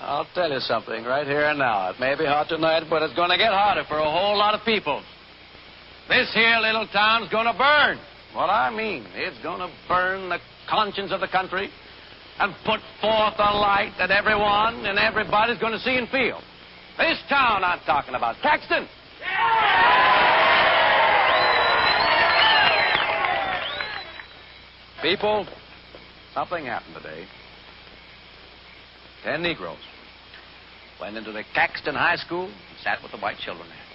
I'll tell you something right here and now. It may be hot tonight, but it's going to get hotter for a whole lot of people. This here little town's going to burn. What I mean, it's going to burn the conscience of the country and put forth a light that everyone and everybody's going to see and feel. This town I'm talking about, Caxton. People, something happened today. 10 Negroes went into the Caxton High School and sat with the white children there.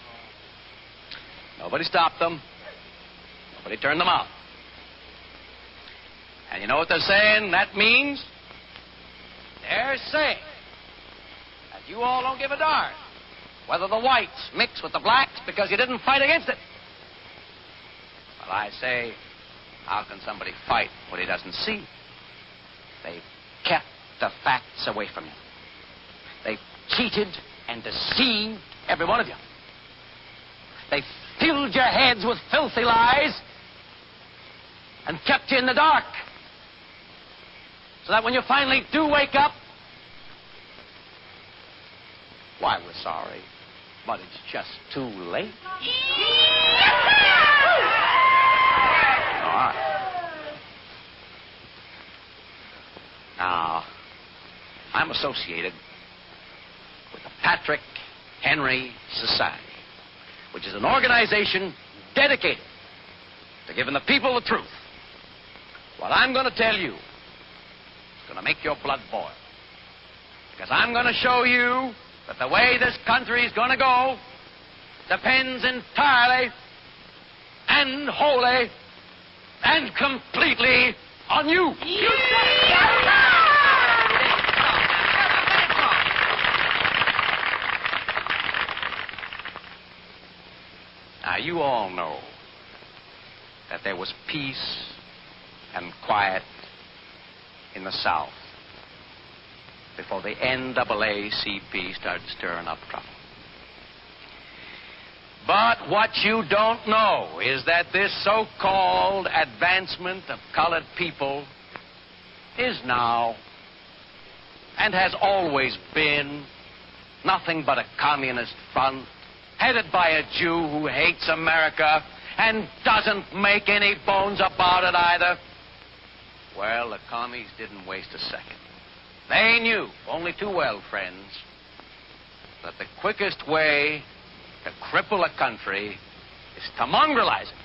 Nobody stopped them. Nobody turned them out. And you know what they're saying that means? They're saying that you all don't give a darn whether the whites mix with the blacks because you didn't fight against it. Well, I say, how can somebody fight what he doesn't see? They've kept the facts away from you. They've cheated and deceived every one of you. They've filled your heads with filthy lies and kept you in the dark. So that when you finally do wake up, why, we're sorry, but it's just too late. All right. Now, I'm associated with the Patrick Henry Society, which is an organization dedicated to giving the people the truth. What I'm going to tell you is going to make your blood boil. Because I'm going to show you that the way this country is going to go depends entirely and wholly and completely on you. Now, you all know that there was peace and quiet in the South before the NAACP started stirring up trouble. But what you don't know is that this so-called advancement of colored people is now and has always been nothing but a communist front headed by a Jew who hates America and doesn't make any bones about it either. Well, the commies didn't waste a second. They knew, only too well, friends, that the quickest way to cripple a country is to mongrelize it.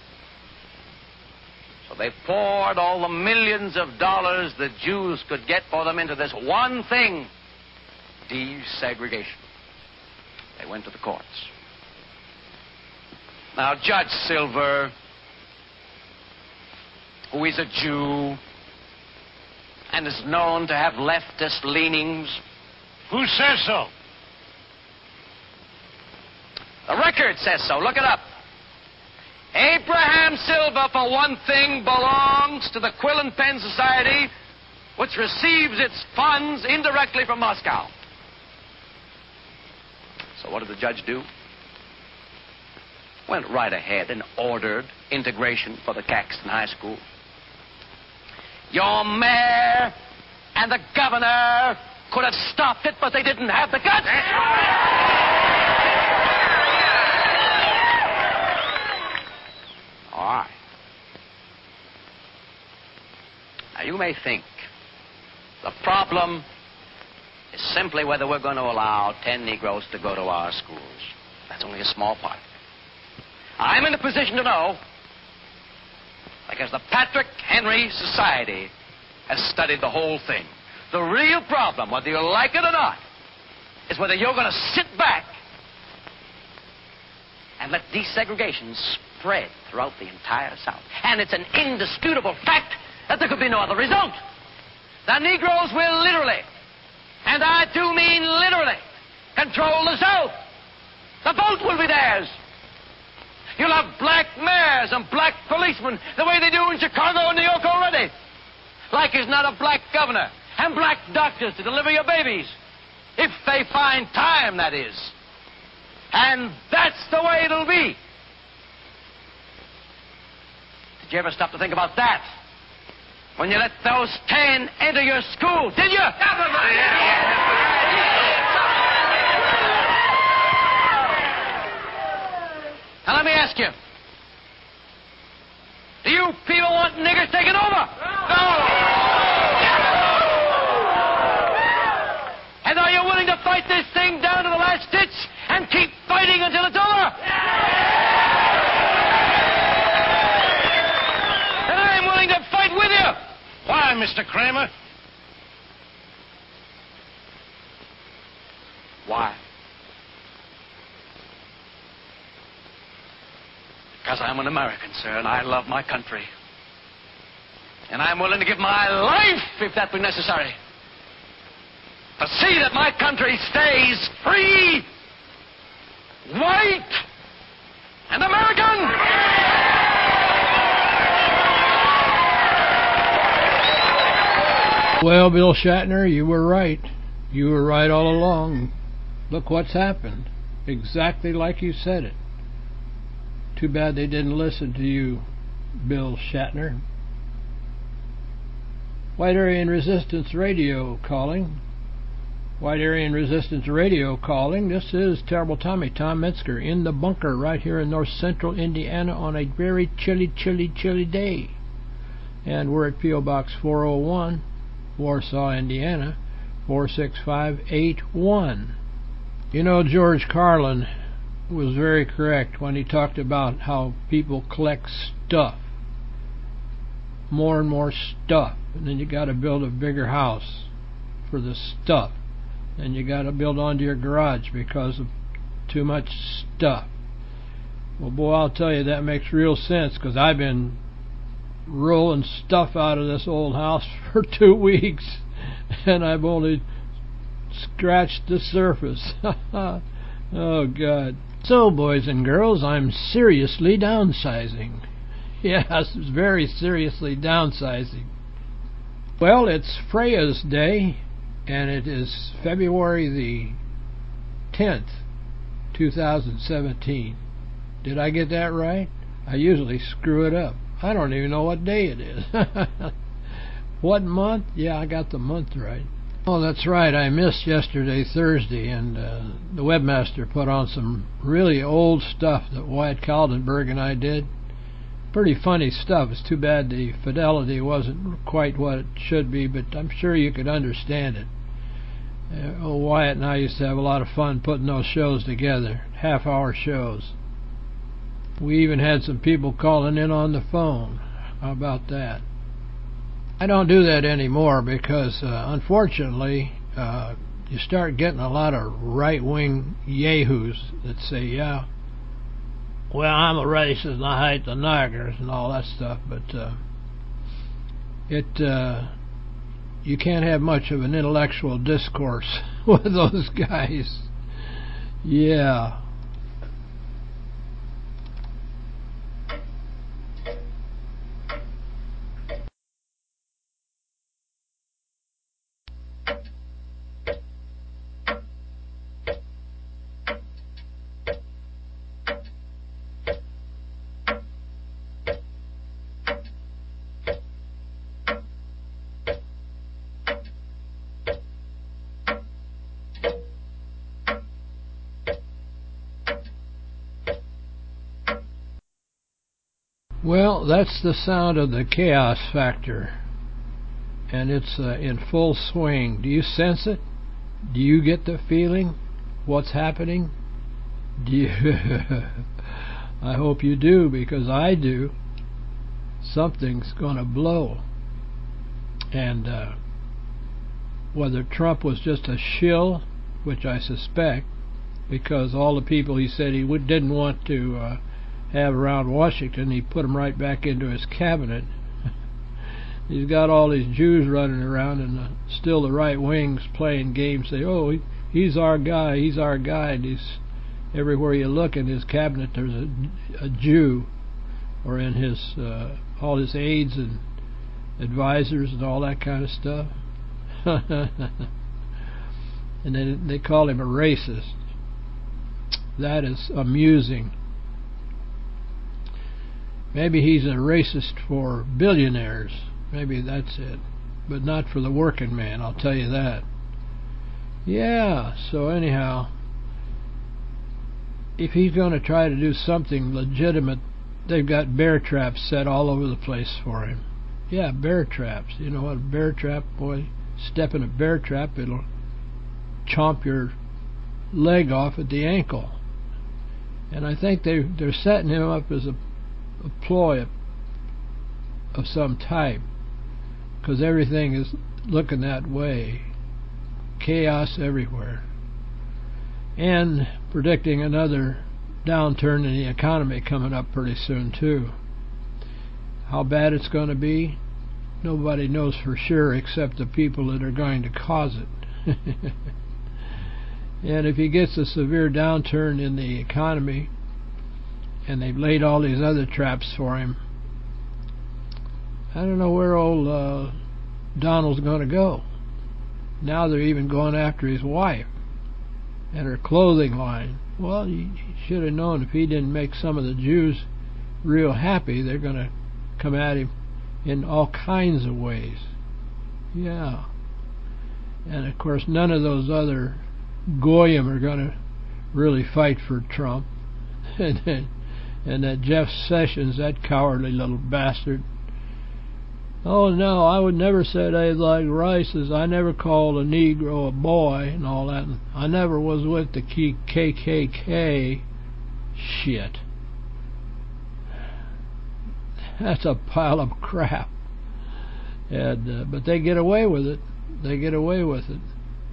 So they poured all the millions of dollars the Jews could get for them into this one thing, desegregation. They went to the courts. Now, Judge Silver, who is a Jew and is known to have leftist leanings. Who says so? The record says so. Look it up. Abraham Silver, for one thing, belongs to the Quill and Pen Society, which receives its funds indirectly from Moscow. So what did the judge do? Went right ahead and ordered integration for the Caxton High School. Your mayor and the governor could have stopped it, but they didn't have the guts. All right. Now, you may think the problem is simply whether we're going to allow 10 Negroes to go to our schools. That's only a small part. I'm in a position to know, because the Patrick Henry Society has studied the whole thing. The real problem, whether you like it or not, is whether you're going to sit back and let desegregation spread throughout the entire South. And it's an indisputable fact that there could be no other result. The Negroes will literally, and I do mean literally, control the South. The vote will be theirs. You'll have black mayors and black policemen the way they do in Chicago and New York already. Like there's not a black governor and black doctors to deliver your babies. If they find time, that is. And that's the way it'll be. Did you ever stop to think about that? when you let those 10 enter your school, did you? Now, let me ask you. Do you people want niggers taken over? No! And are you willing to fight this thing down to the last ditch and keep fighting until it's over? And I'm willing to fight with you. Why, Mr. Kramer? Why? Because I'm an American, sir, and I love my country. And I'm willing to give my life, if that be necessary, to see that my country stays free, white, and American. Well, Bill Shatner, you were right. You were right all along. Look what's happened. Exactly like you said it. Too bad they didn't listen to you, Bill Shatner. White Aryan Resistance Radio calling. White Aryan Resistance Radio calling. This is Terrible Tommy, Tom Metzger, in the bunker right here in north central Indiana on a very chilly day. And we're at P.O. Box 401, Warsaw, Indiana, 46581. You know, George Carlin was very correct when he talked about how people collect stuff, more and more stuff, and then you got to build a bigger house for the stuff, and you got to build onto your garage because of too much stuff. Well, boy, I'll tell you, that makes real sense, because I've been rolling stuff out of this old house for 2 weeks, and I've only scratched the surface. Oh, God. So, boys and girls, I'm seriously downsizing. Yes, very seriously downsizing. Well, it's Freya's Day, and it is February the 10th, 2017. Did I get that right? I usually screw it up. I don't even know what day it is. What month? Yeah, I got the month right. Oh, that's right. I missed yesterday, Thursday, and the webmaster put on some really old stuff that Wyatt Kaldenberg and I did. Pretty funny stuff. It's too bad the fidelity wasn't quite what it should be, but I'm sure you could understand it. Wyatt and I used to have a lot of fun putting those shows together, half-hour shows. We even had some people calling in on the phone. How about that? I don't do that anymore because, unfortunately, you start getting a lot of right-wing yahoos that say, yeah, well, I'm a racist and I hate the niggers and all that stuff, but you can't have much of an intellectual discourse with those guys. Yeah. Well, that's the sound of the chaos factor, and it's in full swing. Do you sense it? Do you get the feeling? What's happening? Do you? I hope you do, because I do. Something's going to blow. And whether Trump was just a shill, which I suspect, because all the people he said he didn't want to have around Washington, he put them right back into his cabinet. He's got all these Jews running around, and still the right wing's playing games, say, oh, he's our guy, and he's everywhere you look in his cabinet there's a Jew, or in his all his aides and advisors and all that kind of stuff. And then they call him a racist. That is amusing. Maybe he's a racist for billionaires, Maybe that's it. But not for the working man, I'll tell you that. Yeah, so anyhow, if he's going to try to do something legitimate, they've got bear traps set all over the place for him. Yeah, bear traps. You know what a bear trap, boy? Step in a bear trap, it'll chomp your leg off at the ankle. And I think they're setting him up as a ploy of some type, because everything is looking that way. Chaos everywhere. And predicting another downturn in the economy coming up pretty soon, too. How bad it's going to be, nobody knows for sure except the people that are going to cause it. And if he gets a severe downturn in the economy, and they've laid all these other traps for him, I don't know where old Donald's going to go. Now they're even going after his wife and her clothing line. Well, he should have known if he didn't make some of the Jews real happy, they're going to come at him in all kinds of ways. Yeah. And of course, none of those other Goyim are going to really fight for Trump. And that Jeff Sessions, that cowardly little bastard. Oh no, I would never say they like races. I never called a Negro a boy and all that. I never was with the KKK. Shit. That's a pile of crap. And but they get away with it. They get away with it.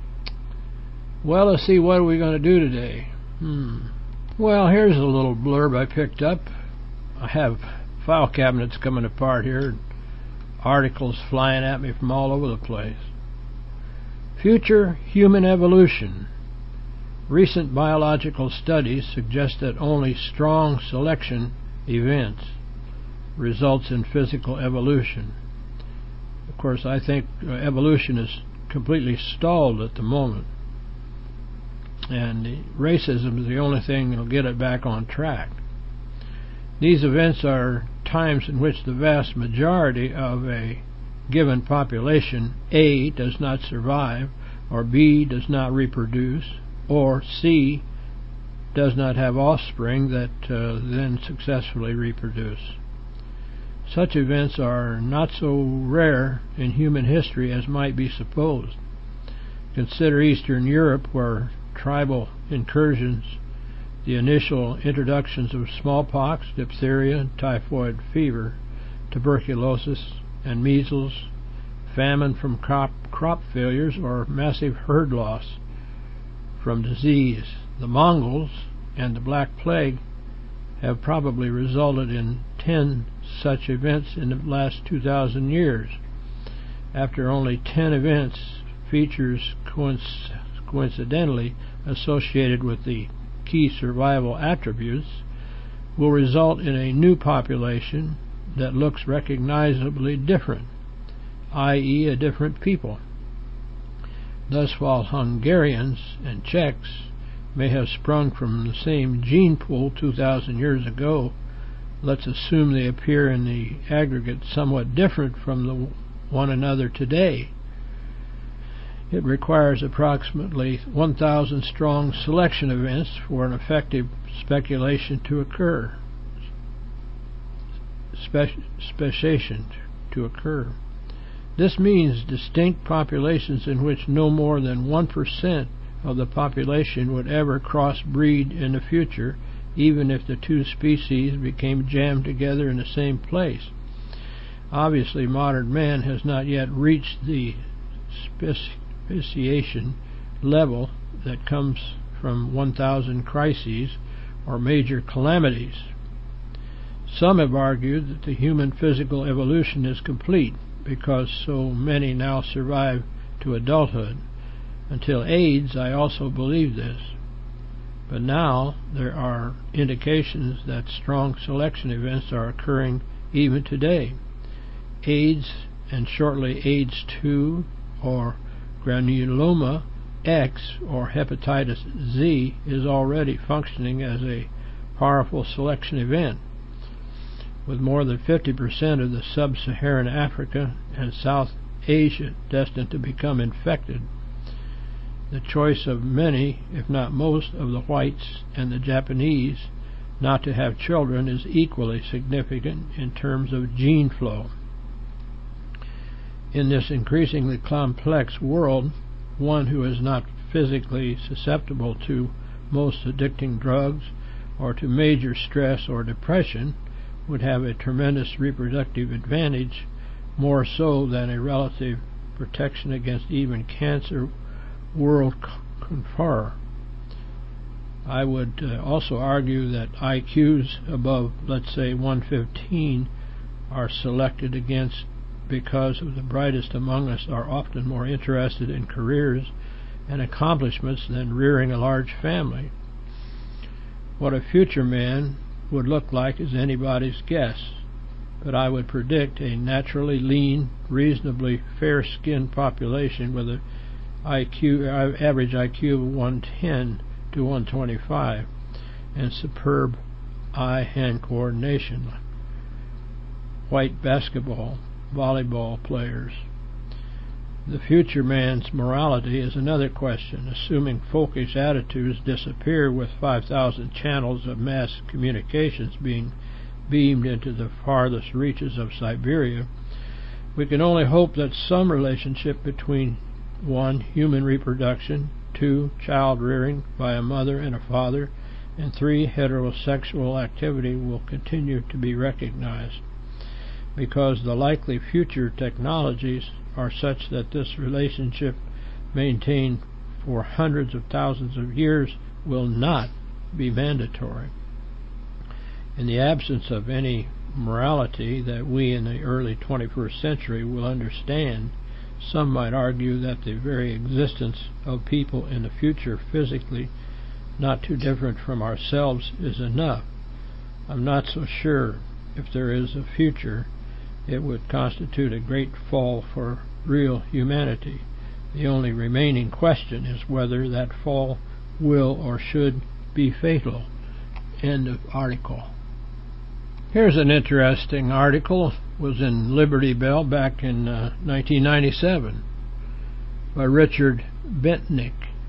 Well, let's see, what are we going to do today? Well, here's a little blurb I picked up. I have file cabinets coming apart here, articles flying at me from all over the place. Future human evolution. Recent biological studies suggest that only strong selection events results in physical evolution. Of course, I think evolution is completely stalled at the moment, and racism is the only thing that will get it back on track. These events are times in which the vast majority of a given population, A, does not survive, or B, does not reproduce, or C, does not have offspring that then successfully reproduce. Such events are not so rare in human history as might be supposed. Consider Eastern Europe, where tribal incursions, the initial introductions of smallpox, diphtheria, typhoid fever, tuberculosis, and measles, famine from crop failures, or massive herd loss from disease. The Mongols and the Black Plague have probably resulted in 10 such events in the last 2,000 years. After only 10 events, features coincidentally associated with the key survival attributes will result in a new population that looks recognizably different, i.e. a different people. Thus, while Hungarians and Czechs may have sprung from the same gene pool 2,000 years ago, let's assume they appear in the aggregate somewhat different from one another today. It requires approximately 1,000 strong selection events for an effective speculation to occur. Speciation to occur. This means distinct populations in which no more than 1% of the population would ever crossbreed in the future, even if the two species became jammed together in the same place. Obviously, modern man has not yet reached the speciation level that comes from 1,000 crises or major calamities. Some have argued that the human physical evolution is complete because so many now survive to adulthood. Until AIDS, I also believed this. But now there are indications that strong selection events are occurring even today. AIDS, and shortly AIDS 2 or granuloma X or hepatitis Z, is already functioning as a powerful selection event. with more than 50% of the sub-Saharan Africa and South Asia destined to become infected. The choice of many, if not most, of the whites and the Japanese not to have children is equally significant in terms of gene flow. In this increasingly complex world, one who is not physically susceptible to most addicting drugs or to major stress or depression would have a tremendous reproductive advantage, more so than a relative protection against even cancer world confer. I would also argue that IQs above, let's say, 115 are selected against because of the brightest among us are often more interested in careers and accomplishments than rearing a large family. What a future man would look like is anybody's guess, but I would predict a naturally lean, reasonably fair-skinned population with an average IQ of 110 to 125 and superb eye-hand coordination. White basketball, volleyball players. The future man's morality is another question, assuming folkish attitudes disappear with 5,000 channels of mass communications being beamed into the farthest reaches of Siberia. We can only hope that some relationship between 1. Human reproduction, 2. Child rearing by a mother and a father, and 3. Heterosexual activity will continue to be recognized, because the likely future technologies are such that this relationship, maintained for hundreds of thousands of years, will not be mandatory. In the absence of any morality that we in the early 21st century will understand, some might argue that the very existence of people in the future physically not too different from ourselves is enough. I'm not so sure. If there is a future, it would constitute a great fall for real humanity. The only remaining question is whether that fall will or should be fatal. End of article. Here's an interesting article. It was in Liberty Bell back in 1997 by Richard Bentnick.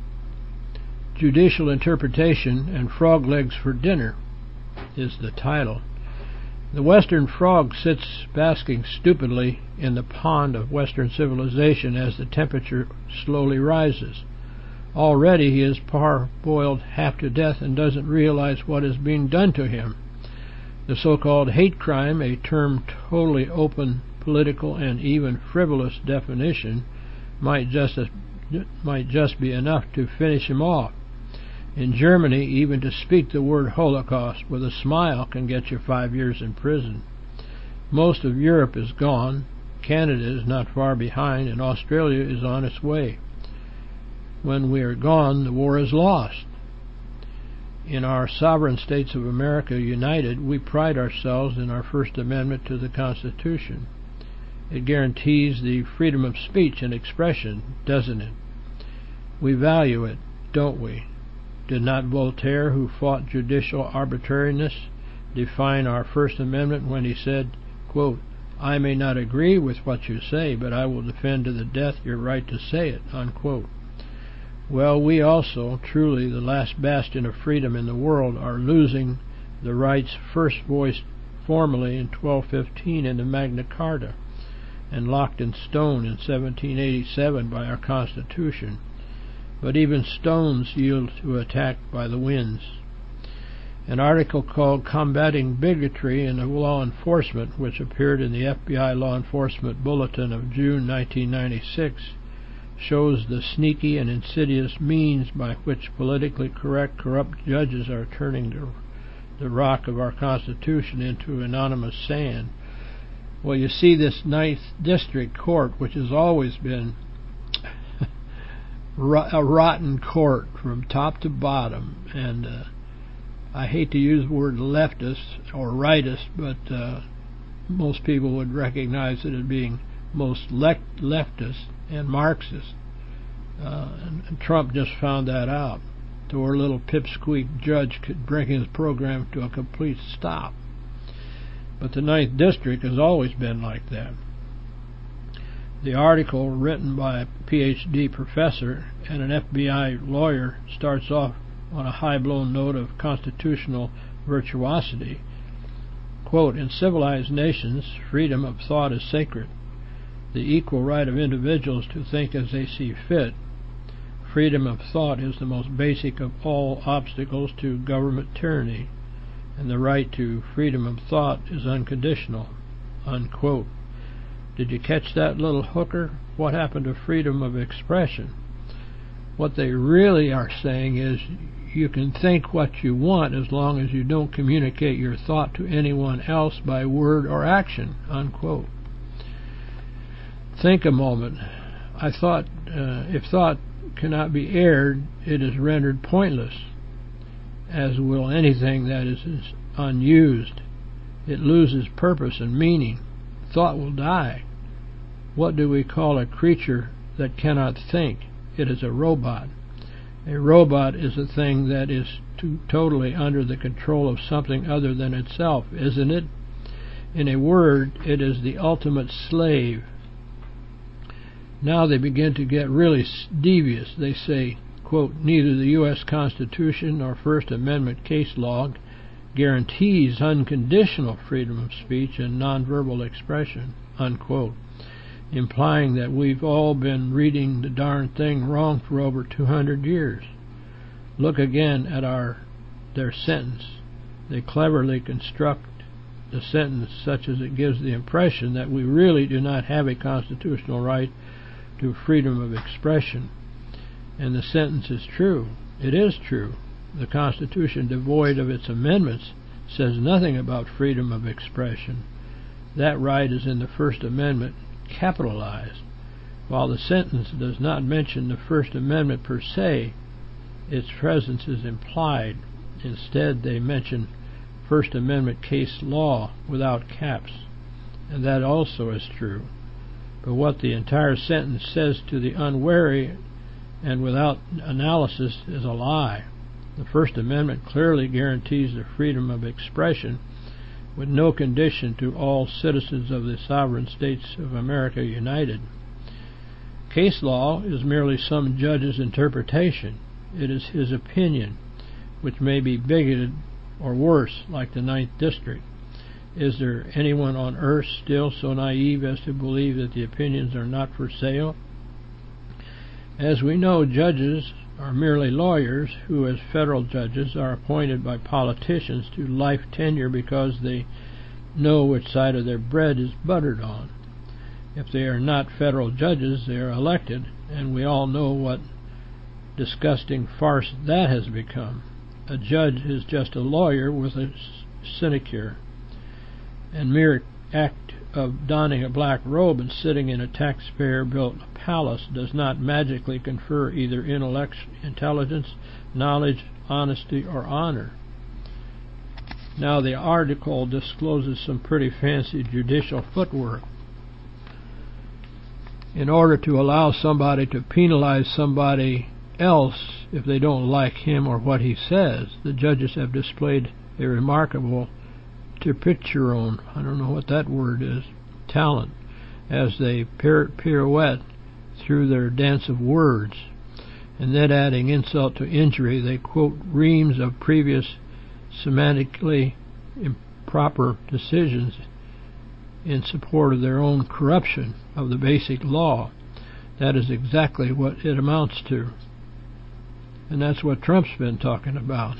Judicial Interpretation and Frog Legs for Dinner is the title. The western frog sits basking stupidly in the pond of western civilization as the temperature slowly rises. Already he is parboiled half to death and doesn't realize what is being done to him. The so-called hate crime, a term totally open, political, and even frivolous definition, might just be enough to finish him off. In Germany, even to speak the word Holocaust with a smile can get you 5 years in prison. Most of Europe is gone, Canada is not far behind, and Australia is on its way. When we are gone, the war is lost. In our sovereign states of America united, we pride ourselves in our First Amendment to the Constitution. It guarantees the freedom of speech and expression, doesn't it? We value it, don't we? Did not Voltaire, who fought judicial arbitrariness, define our First Amendment when he said, quote, "I may not agree with what you say, but I will defend to the death your right to say it," unquote. Well, we also, truly the last bastion of freedom in the world, are losing the rights first voiced formally in 1215 in the Magna Carta and locked in stone in 1787 by our Constitution. But even stones yield to attack by the winds. An article called Combating Bigotry in Law Enforcement, which appeared in the FBI Law Enforcement Bulletin of June 1996, shows the sneaky and insidious means by which politically corrupt judges are turning the rock of our Constitution into anonymous sand. Well, you see, this 9th District Court, which has always been a rotten court from top to bottom, and I hate to use the word leftist or rightist, but most people would recognize it as being most leftist and Marxist, and Trump just found that out. So our little pipsqueak judge could bring his program to a complete stop. But the Ninth District has always been like that. The article, written by a PhD professor and an FBI lawyer, starts off on a high-blown note of constitutional virtuosity. Quote, "In civilized nations, freedom of thought is sacred. The equal right of individuals to think as they see fit. Freedom of thought is the most basic of all obstacles to government tyranny, and the right to freedom of thought is unconditional." Unquote. Did you catch that little hooker? What happened to freedom of expression? What they really are saying is you can think what you want as long as you don't communicate your thought to anyone else by word or action. Unquote. Think a moment. I thought if thought cannot be aired, it is rendered pointless, as will anything that is unused. It loses purpose and meaning. Thought will die. What do we call a creature that cannot think? It is a robot. A robot is a thing that is totally under the control of something other than itself, isn't it? In a word, it is the ultimate slave. Now they begin to get really devious. They say, quote, "Neither the U.S. Constitution nor First Amendment case law guarantees unconditional freedom of speech and nonverbal expression," unquote, implying that we've all been reading the darn thing wrong for over 200 years. Look again at their sentence. They cleverly construct the sentence such as it gives the impression that we really do not have a constitutional right to freedom of expression. And the sentence is true. It is true. The Constitution, devoid of its amendments, says nothing about freedom of expression. That right is in the First Amendment, capitalized. While the sentence does not mention the First Amendment per se, its presence is implied. Instead, they mention First Amendment case law without caps, and that also is true. But what the entire sentence says to the unwary and without analysis is a lie. The First Amendment clearly guarantees the freedom of expression with no condition to all citizens of the sovereign states of America united. Case law is merely some judge's interpretation. It is his opinion, which may be bigoted or worse, like the Ninth District. Is there anyone on earth still so naive as to believe that the opinions are not for sale? As we know, judges are merely lawyers who, as federal judges, are appointed by politicians to life tenure because they know which side of their bread is buttered on. If they are not federal judges, they are elected, and we all know what disgusting farce that has become. A judge is just a lawyer with a sinecure, and mere act of donning a black robe and sitting in a taxpayer-built palace does not magically confer either intelligence, knowledge, honesty, or honor. Now the article discloses some pretty fancy judicial footwork. In order to allow somebody to penalize somebody else if they don't like him or what he says, the judges have displayed a remarkable turpituron, I don't know what that word is, talent, as they pirouette through their dance of words, and then adding insult to injury, they quote reams of previous semantically improper decisions in support of their own corruption of the basic law. That is exactly what it amounts to, and that's what Trump's been talking about.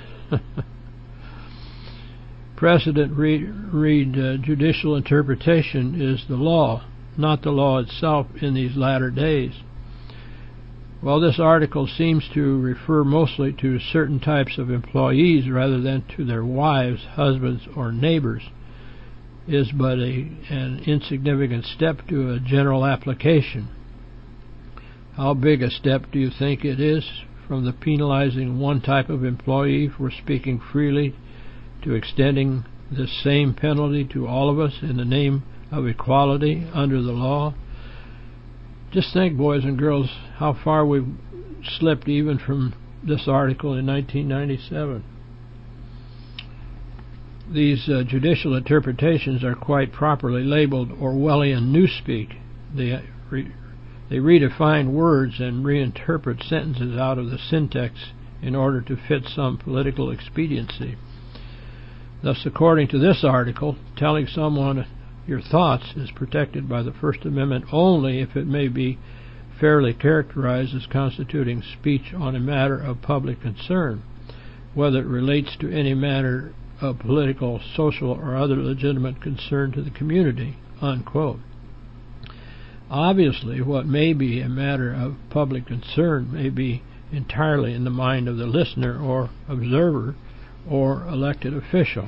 Precedent read judicial interpretation is the law, not the law itself in these latter days. Well, this article seems to refer mostly to certain types of employees rather than to their wives, husbands, or neighbors, is but an insignificant step to a general application. How big a step do you think it is from the penalizing one type of employee for speaking freely to extending this same penalty to all of us in the name of equality under the law? Just think, boys and girls, how far we've slipped even from this article in 1997. These judicial interpretations are quite properly labeled Orwellian newspeak. They redefine words and reinterpret sentences out of the syntax in order to fit some political expediency. Thus, according to this article, telling someone your thoughts is protected by the First Amendment only if it may be fairly characterized as constituting speech on a matter of public concern, whether it relates to any matter of political, social, or other legitimate concern to the community, unquote. Obviously, what may be a matter of public concern may be entirely in the mind of the listener or observer or elected official.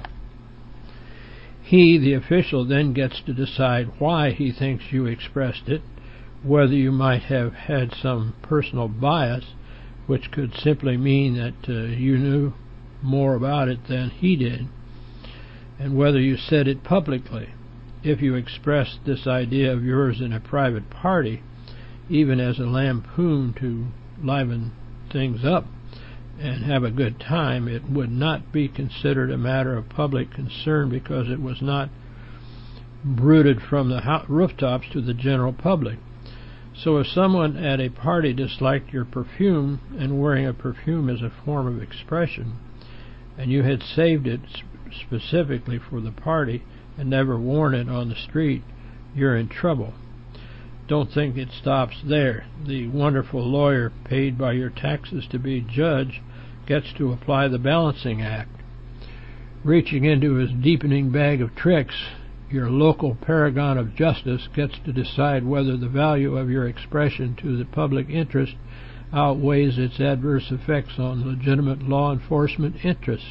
He, the official, then gets to decide why he thinks you expressed it, whether you might have had some personal bias, which could simply mean that you knew more about it than he did, and whether you said it publicly. If you expressed this idea of yours in a private party, even as a lampoon to liven things up and have a good time, it would not be considered a matter of public concern because it was not bruited from the rooftops to the general public. So if someone at a party disliked your perfume, and wearing a perfume is a form of expression, and you had saved it specifically for the party and never worn it on the street, you're in trouble. Don't think it stops there. The wonderful lawyer paid by your taxes to be judge gets to apply the balancing act. Reaching into his deepening bag of tricks, your local paragon of justice gets to decide whether the value of your expression to the public interest outweighs its adverse effects on legitimate law enforcement interests.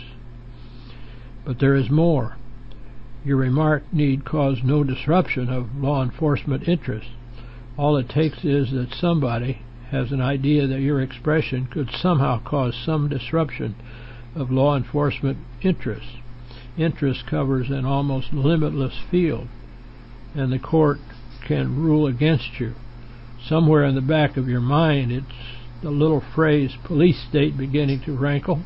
But there is more. Your remark need cause no disruption of law enforcement interests. All it takes is that somebody has an idea that your expression could somehow cause some disruption of law enforcement interests. Interest covers an almost limitless field, and the court can rule against you. Somewhere in the back of your mind, it's the little phrase police state beginning to rankle.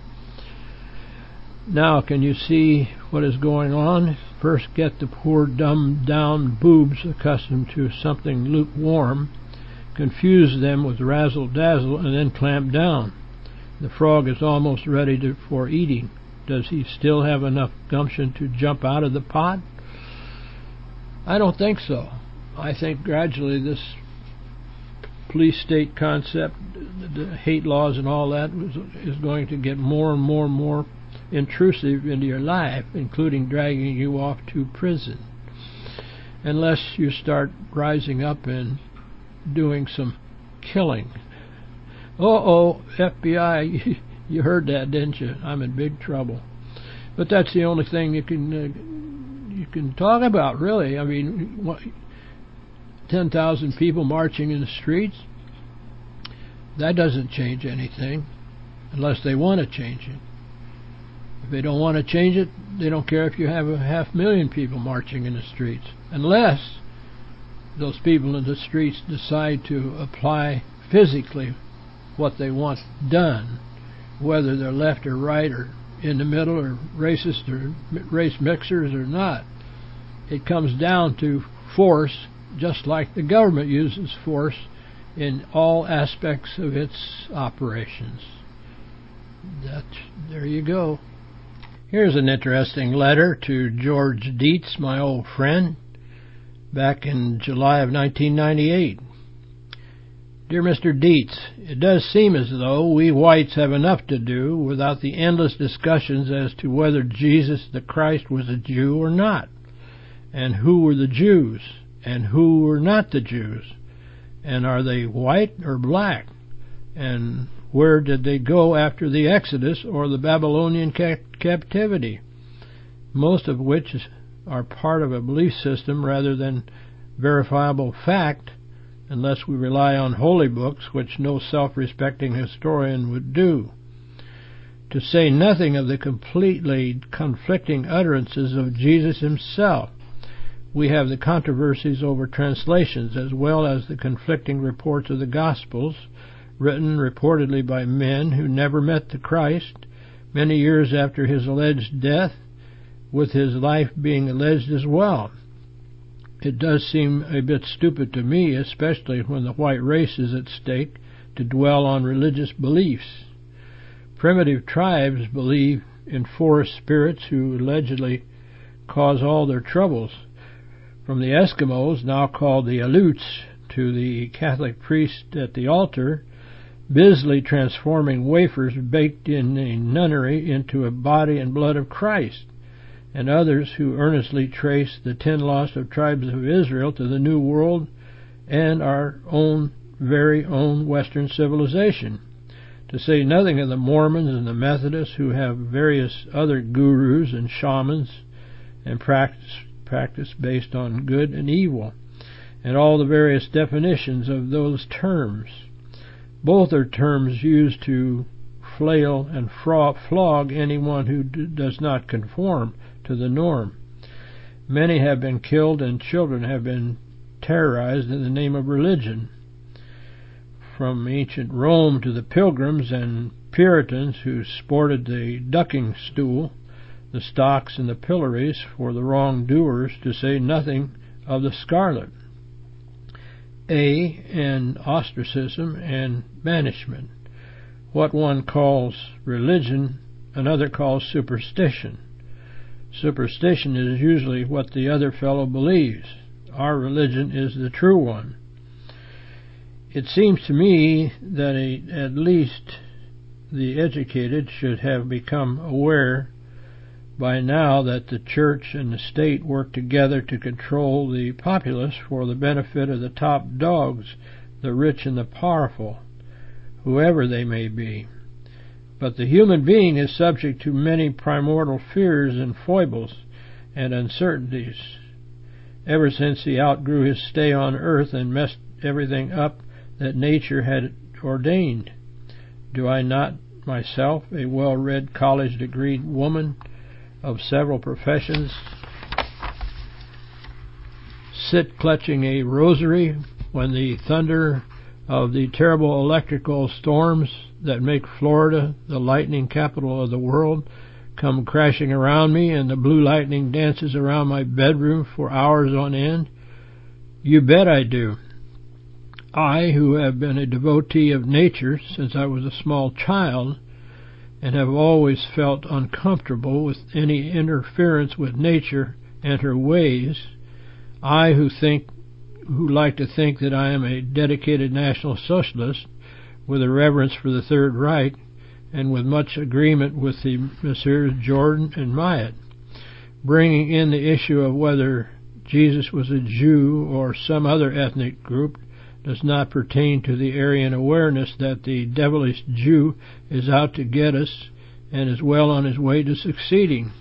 Now, can you see what is going on? First, get the poor dumbed-down boobs accustomed to something lukewarm, confuse them with razzle-dazzle, and then clamp down. The frog is almost ready for eating. Does he still have enough gumption to jump out of the pot? I don't think so. I think gradually this police state concept, the hate laws and all that, is going to get more and more and more intrusive into your life, including dragging you off to prison, unless you start rising up and doing some killing. FBI, you heard that, didn't you? I'm in big trouble. But that's the only thing you can talk about, really. I mean, 10,000 people marching in the streets, that doesn't change anything unless they want to change it. If they don't want to change it, they don't care if you have 500,000 people marching in the streets, unless those people in the streets decide to apply physically what they want done, whether they're left or right or in the middle or racist or race mixers or not. It comes down to force, just like the government uses force in all aspects of its operations. There you go. Here's an interesting letter to George Dietz, my old friend, back in July of 1998. Dear Mr. Dietz, it does seem as though we whites have enough to do without the endless discussions as to whether Jesus the Christ was a Jew or not, and who were the Jews, and who were not the Jews, and are they white or black, and where did they go after the Exodus or the Babylonian captivity, most of which are part of a belief system rather than verifiable fact, unless we rely on holy books, which no self-respecting historian would do. To say nothing of the completely conflicting utterances of Jesus himself. We have the controversies over translations, as well as the conflicting reports of the Gospels, written reportedly by men who never met the Christ, many years after his alleged death, with his life being alleged as well. It does seem a bit stupid to me, especially when the white race is at stake, to dwell on religious beliefs. Primitive tribes believe in forest spirits who allegedly cause all their troubles, from the Eskimos, now called the Aleuts, to the Catholic priest at the altar, busily transforming wafers baked in a nunnery into a body and blood of Christ, and others who earnestly trace the 10 lost tribes of Israel to the New World and our own very own Western civilization, to say nothing of the Mormons and the Methodists, who have various other gurus and shamans and practice based on good and evil, and all the various definitions of those terms. Both are terms used to flail and flog anyone who does not conform to the norm. Many have been killed and children have been terrorized in the name of religion. From ancient Rome to the Pilgrims and Puritans who sported the ducking stool, the stocks and the pillories for the wrongdoers, to say nothing of the scarlet, and ostracism and banishment. What one calls religion, another calls superstition. Superstition is usually what the other fellow believes. Our religion is the true one. It seems to me that at least the educated should have become aware by now that the church and the state work together to control the populace for the benefit of the top dogs, the rich and the powerful, whoever they may be. But the human being is subject to many primordial fears and foibles and uncertainties, ever since he outgrew his stay on earth and messed everything up that nature had ordained. Do I not myself, a well-read, college-degreed woman of several professions, sit clutching a rosary when the thunder of the terrible electrical storms that make Florida the lightning capital of the world come crashing around me, and the blue lightning dances around my bedroom for hours on end? You bet I do. I, who have been a devotee of nature since I was a small child, and have always felt uncomfortable with any interference with nature and her ways, I, who like to think that I am a dedicated National Socialist, with a reverence for the Third Reich, and with much agreement with the Messrs. Jordan and Myatt, bringing in the issue of whether Jesus was a Jew or some other ethnic group, does not pertain to the Aryan awareness that the devilish Jew is out to get us and is well on his way to succeeding.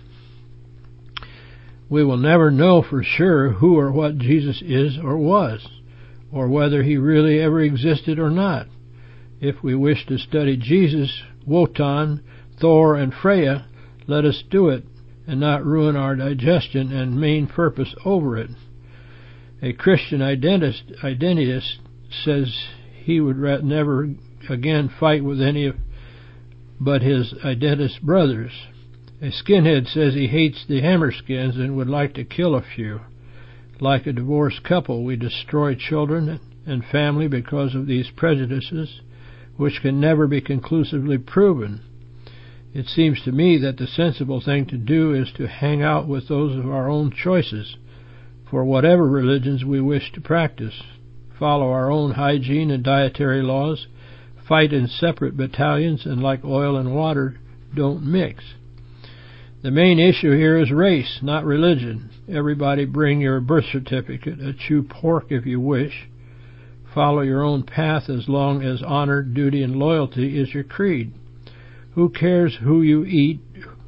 We will never know for sure who or what Jesus is or was, or whether he really ever existed or not. If we wish to study Jesus, Wotan, Thor, and Freya, let us do it, and not ruin our digestion and main purpose over it. A Christian identitist says he would never again fight with any but his identist brothers. A skinhead says he hates the Hammerskins and would like to kill a few. Like a divorced couple, we destroy children and family because of these prejudices, which can never be conclusively proven. It seems to me that the sensible thing to do is to hang out with those of our own choices, for whatever religions we wish to practice, follow our own hygiene and dietary laws, fight in separate battalions, and like oil and water, don't mix. The main issue here is race, not religion. Everybody bring your birth certificate, chew pork if you wish. Follow your own path as long as honor, duty, and loyalty is your creed. Who cares who you eat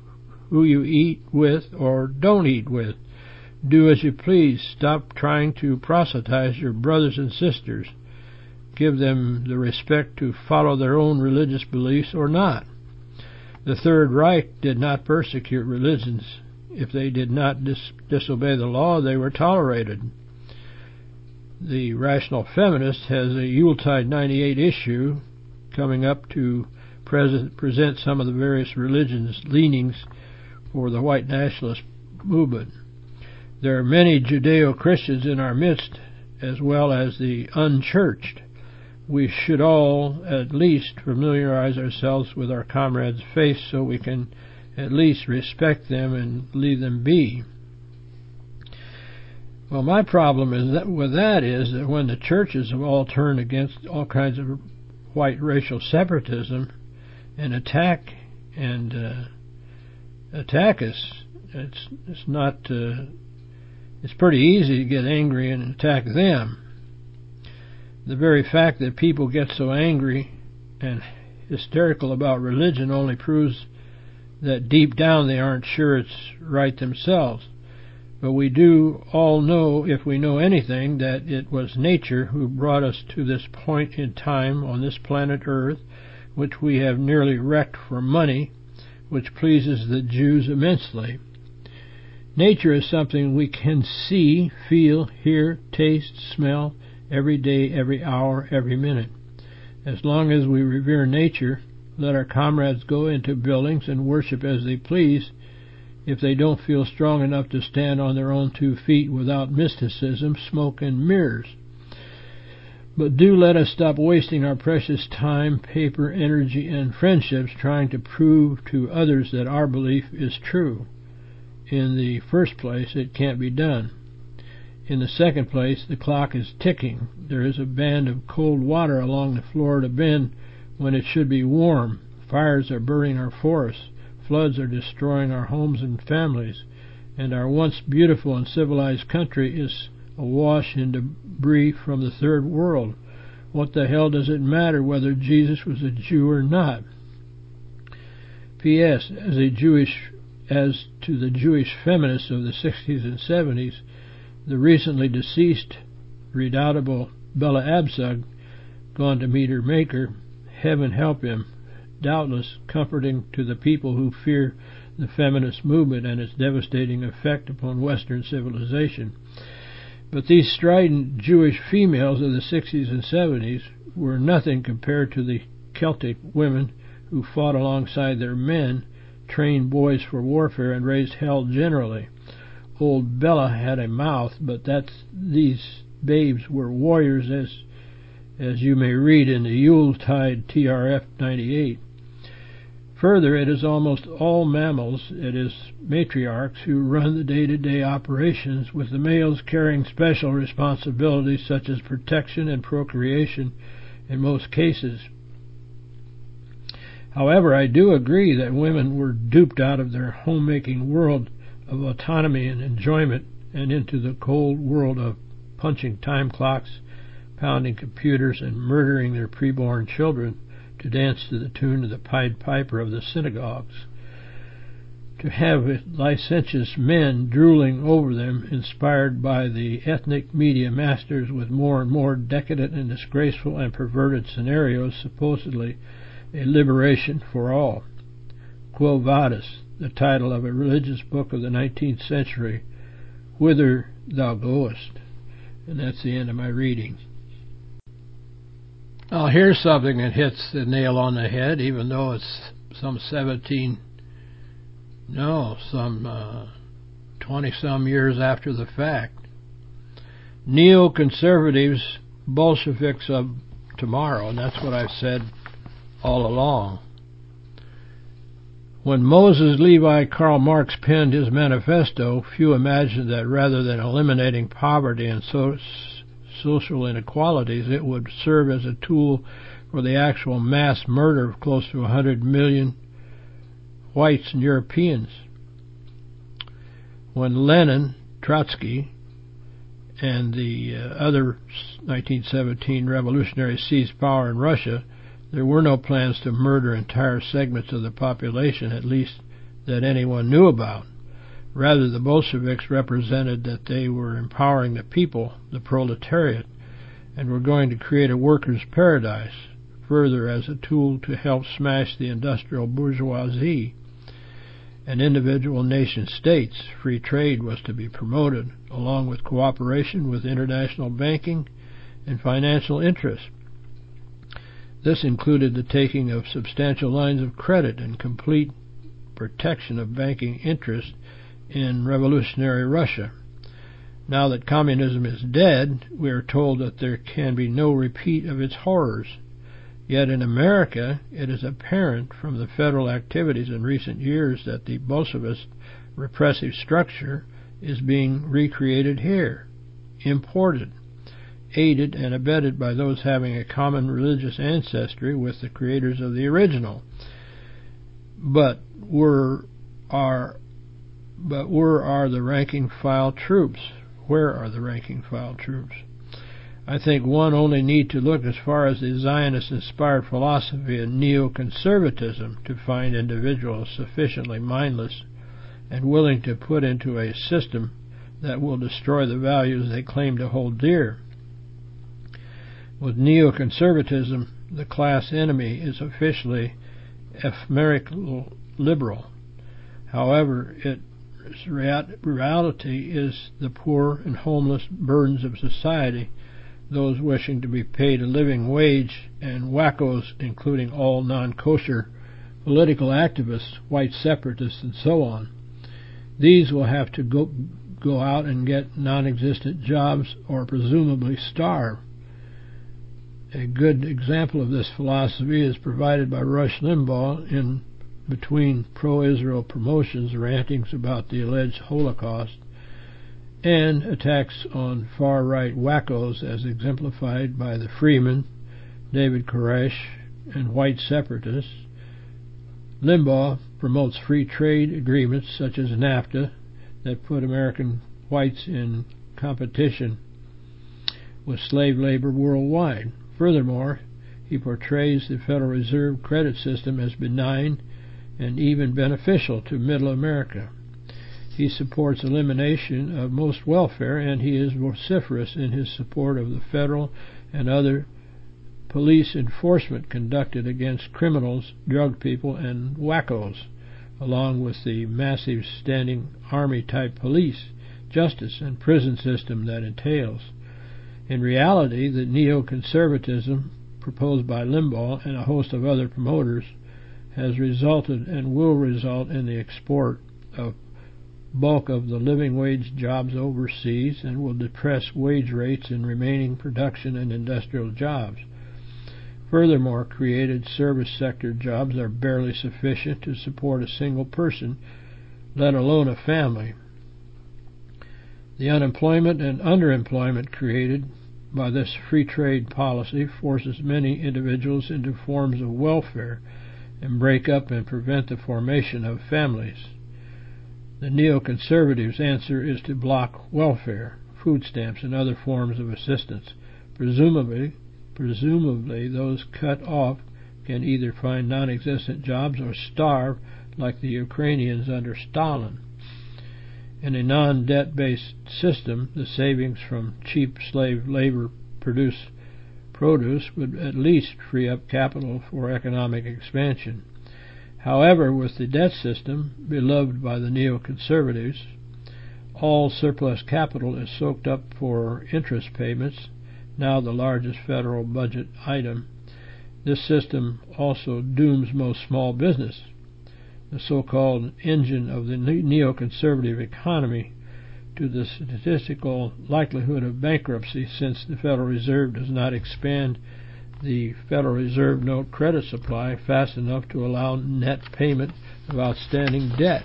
with or don't eat with? Do as you please. Stop trying to proselytize your brothers and sisters. Give them the respect to follow their own religious beliefs or not. The Third Reich did not persecute religions. If they did not disobey the law, they were tolerated. The Rational Feminist has a Yuletide 98 issue coming up to present some of the various religions' leanings for the white nationalist movement. There are many Judeo-Christians in our midst, as well as the unchurched. We should all at least familiarize ourselves with our comrades' faith so we can at least respect them and leave them be. Well, my problem is that when the churches have all turned against all kinds of white racial separatism and attack us, it's pretty easy to get angry and attack them. The very fact that people get so angry and hysterical about religion only proves that deep down they aren't sure it's right themselves. But we do all know, if we know anything, that it was nature who brought us to this point in time on this planet Earth, which we have nearly wrecked for money, which pleases the Jews immensely. Nature is something we can see, feel, hear, taste, smell, every day, every hour, every minute. As long as we revere nature, let our comrades go into buildings and worship as they please, if they don't feel strong enough to stand on their own 2 feet without mysticism, smoke, and mirrors. But do let us stop wasting our precious time, paper, energy, and friendships trying to prove to others that our belief is true. In the first place, it can't be done. In the second place, the clock is ticking. There is a band of cold water along the Florida Bend when it should be warm. Fires are burning our forests. Floods are destroying our homes and families. And our once beautiful and civilized country is awash in debris from the third world. What the hell does it matter whether Jesus was a Jew or not? P.S. As to the Jewish feminists of the 60s and 70s, the recently deceased, redoubtable Bella Abzug, gone to meet her Maker, heaven help him, doubtless comforting to the people who fear the feminist movement and its devastating effect upon Western civilization. But these strident Jewish females of the 60s and 70s were nothing compared to the Celtic women who fought alongside their men, trained boys for warfare, and raised hell generally. Old Bella had a mouth, but these babes were warriors, as you may read in the Yuletide TRF 98. Further, it is almost all mammals, it is matriarchs, who run the day-to-day operations, with the males carrying special responsibilities such as protection and procreation in most cases. However, I do agree that women were duped out of their homemaking world of autonomy and enjoyment and into the cold world of punching time clocks, pounding computers, and murdering their preborn children to dance to the tune of the Pied Piper of the synagogues. To have licentious men drooling over them, inspired by the ethnic media masters with more and more decadent and disgraceful and perverted scenarios, supposedly a liberation for all. Quo Vadis, the title of a religious book of the 19th century, Whither Thou Goest. And that's the end of my reading. Now here's something that hits the nail on the head, even though it's some 20-some years after the fact. Neoconservatives, Bolsheviks of tomorrow, and that's what I've said all along. When Moses Levi Karl Marx penned his manifesto, few imagined that rather than eliminating poverty and social inequalities, it would serve as a tool for the actual mass murder of close to 100 million whites and Europeans. When Lenin, Trotsky, and the other 1917 revolutionaries seized power in Russia, there were no plans to murder entire segments of the population, at least that anyone knew about. Rather, the Bolsheviks represented that they were empowering the people, the proletariat, and were going to create a workers' paradise, further as a tool to help smash the industrial bourgeoisie. And individual nation-states, free trade was to be promoted, along with cooperation with international banking and financial interests. This included the taking of substantial lines of credit and complete protection of banking interests in revolutionary Russia. Now that communism is dead, we are told that there can be no repeat of its horrors. Yet in America, it is apparent from the federal activities in recent years that the Bolshevist repressive structure is being recreated here, imported, aided and abetted by those having a common religious ancestry with the creators of the original. But where are the ranking file troops? Where are the ranking file troops? I think one only need to look as far as the Zionist-inspired philosophy of neoconservatism to find individuals sufficiently mindless and willing to put into a system that will destroy the values they claim to hold dear. With neoconservatism, the class enemy is officially ephemeral liberal. However, its reality is the poor and homeless burdens of society, those wishing to be paid a living wage, and wackos, including all non-kosher political activists, white separatists, and so on. These will have to go out and get non-existent jobs or presumably starve. A good example of this philosophy is provided by Rush Limbaugh in between pro-Israel promotions, rantings about the alleged Holocaust, and attacks on far-right wackos as exemplified by the Freeman, David Koresh, and white separatists. Limbaugh promotes free trade agreements such as NAFTA that put American whites in competition with slave labor worldwide. Furthermore, he portrays the Federal Reserve credit system as benign and even beneficial to Middle America. He supports elimination of most welfare, and he is vociferous in his support of the federal and other police enforcement conducted against criminals, drug people, and wackos, along with the massive standing army-type police, justice, and prison system that entails. In reality, the neoconservatism proposed by Limbaugh and a host of other promoters has resulted and will result in the export of bulk of the living wage jobs overseas and will depress wage rates in remaining production and industrial jobs. Furthermore, created service sector jobs are barely sufficient to support a single person, let alone a family. The unemployment and underemployment created by this free trade policy forces many individuals into forms of welfare and break up and prevent the formation of families. The neoconservatives' answer is to block welfare, food stamps, and other forms of assistance. Presumably those cut off can either find non-existent jobs or starve like the Ukrainians under Stalin. In a non-debt-based system, the savings from cheap slave labor produce would at least free up capital for economic expansion. However, with the debt system, beloved by the neoconservatives, all surplus capital is soaked up for interest payments, now the largest federal budget item. This system also dooms most small business, the so-called engine of the neoconservative economy, to the statistical likelihood of bankruptcy, since the Federal Reserve does not expand the Federal Reserve note credit supply fast enough to allow net payment of outstanding debt.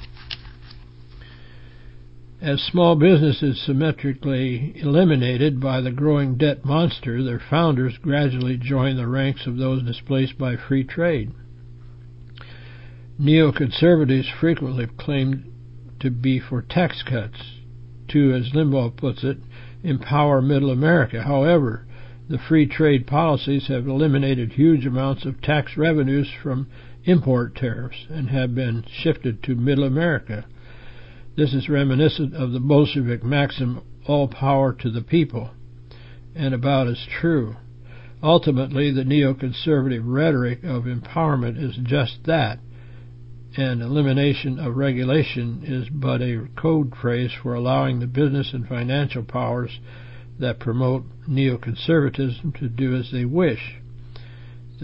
As small business is symmetrically eliminated by the growing debt monster, their founders gradually join the ranks of those displaced by free trade. Neoconservatives frequently claim to be for tax cuts to, as Limbaugh puts it, empower Middle America. However, the free trade policies have eliminated huge amounts of tax revenues from import tariffs and have been shifted to Middle America. This is reminiscent of the Bolshevik maxim, all power to the people, and about as true. Ultimately, the neoconservative rhetoric of empowerment is just that, and elimination of regulation is but a code phrase for allowing the business and financial powers that promote neoconservatism to do as they wish. The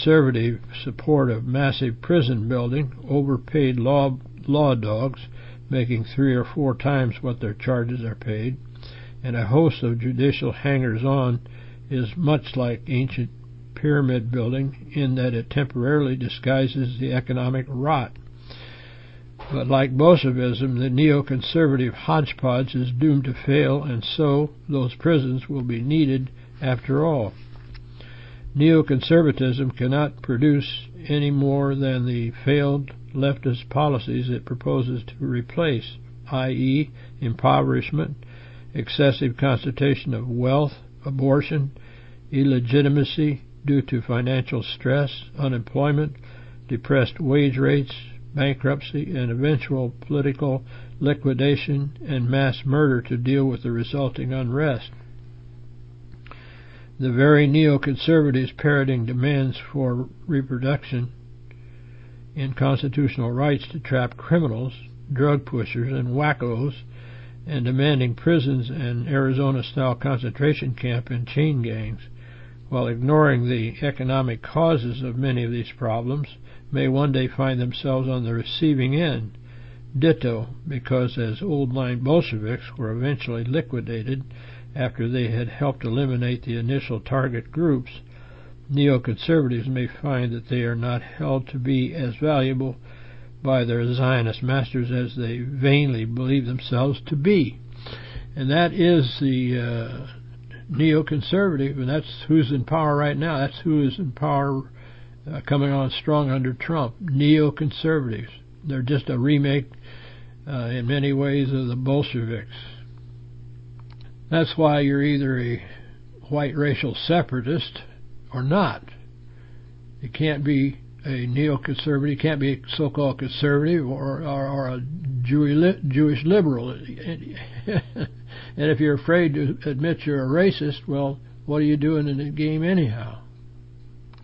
neoconservative support of massive prison building, overpaid law dogs, making 3 or 4 times what their charges are paid, and a host of judicial hangers-on is much like ancient pyramid building in that it temporarily disguises the economic rot. But like Bolshevism, the neoconservative hodgepodge is doomed to fail, and so those prisons will be needed after all. Neoconservatism cannot produce any more than the failed leftist policies it proposes to replace, i.e., impoverishment, excessive concentration of wealth, abortion, illegitimacy due to financial stress, unemployment, depressed wage rates, bankruptcy, and eventual political liquidation and mass murder to deal with the resulting unrest. The very neoconservatives parroting demands for reproduction in constitutional rights to trap criminals, drug pushers, and wackos, and demanding prisons and Arizona-style concentration camp and chain gangs, while ignoring the economic causes of many of these problems, may one day find themselves on the receiving end. Ditto, because as old-line Bolsheviks were eventually liquidated after they had helped eliminate the initial target groups, neoconservatives may find that they are not held to be as valuable by their Zionist masters as they vainly believe themselves to be. And that is the neoconservative, and that's who's in power right now. That's who is in power coming on strong under Trump. Neoconservatives. They're just a remake in many ways of the Bolsheviks. That's why you're either a white racial separatist or not. You can't be a neoconservative, you can't be a so-called conservative or a Jewish liberal. And if you're afraid to admit you're a racist, well, what are you doing in the game anyhow?